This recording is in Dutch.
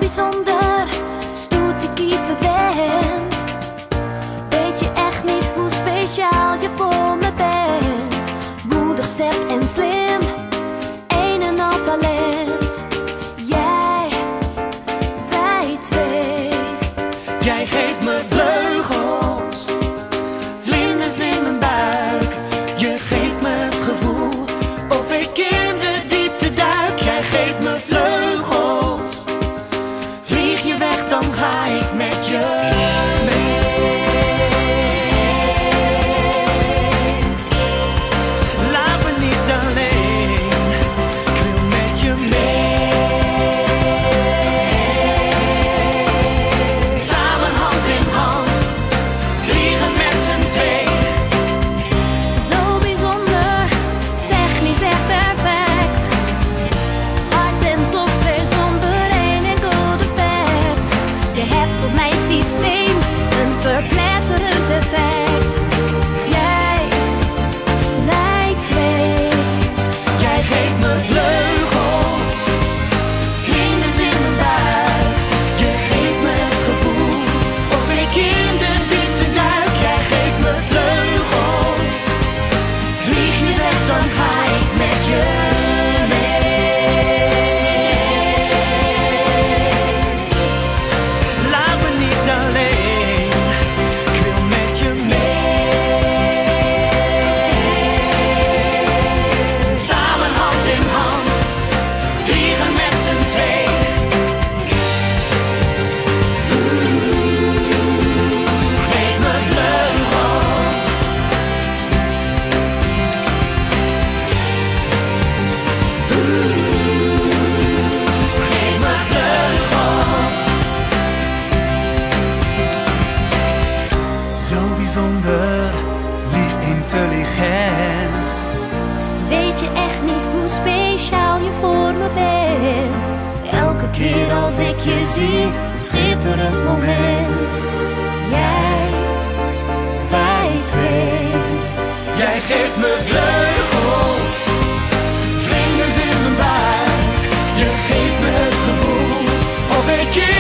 bijzonder, stoetikieve bent. Weet je echt niet hoe speciaal je voor me bent. Moedig, sterk en slim, een en al talent. Jij, wij twee. Jij geeft me vleugels, vlinders in mijn buik. Je geeft me het gevoel of ik in de diepte duik. Jij geeft me vleugels, vlieg je weg dan ga ik met je mee. Laat me niet alleen, ik wil met je mee. Samen hand in hand, vliegen met z'n twee. Zo bijzonder, technisch echt perfect. Hard en software zonder één enkel defect. Je hebt op mijn systeem een verpletterend effect. Jij, wij twee. Jij geeft me vleugels, vlinders in mijn buik. Je geeft me het gevoel of ik in de diepte duik. Jij geeft me vleugels, vlieg je weg dan ga ik met je mee. Laat me niet alleen, ik wil met je mee. Samen hand in hand, vliegen met z'n twee. Geef me vleugels. Geef me vleugels. Zo bijzonder, lief, intelligent. Weet je echt niet hoe speciaal je voor me bent. Elke keer als ik je zie, een schitterend moment. Jij, wij twee. Jij geeft me vleugels, vlinders in mijn buik. Je geeft me het gevoel of ik in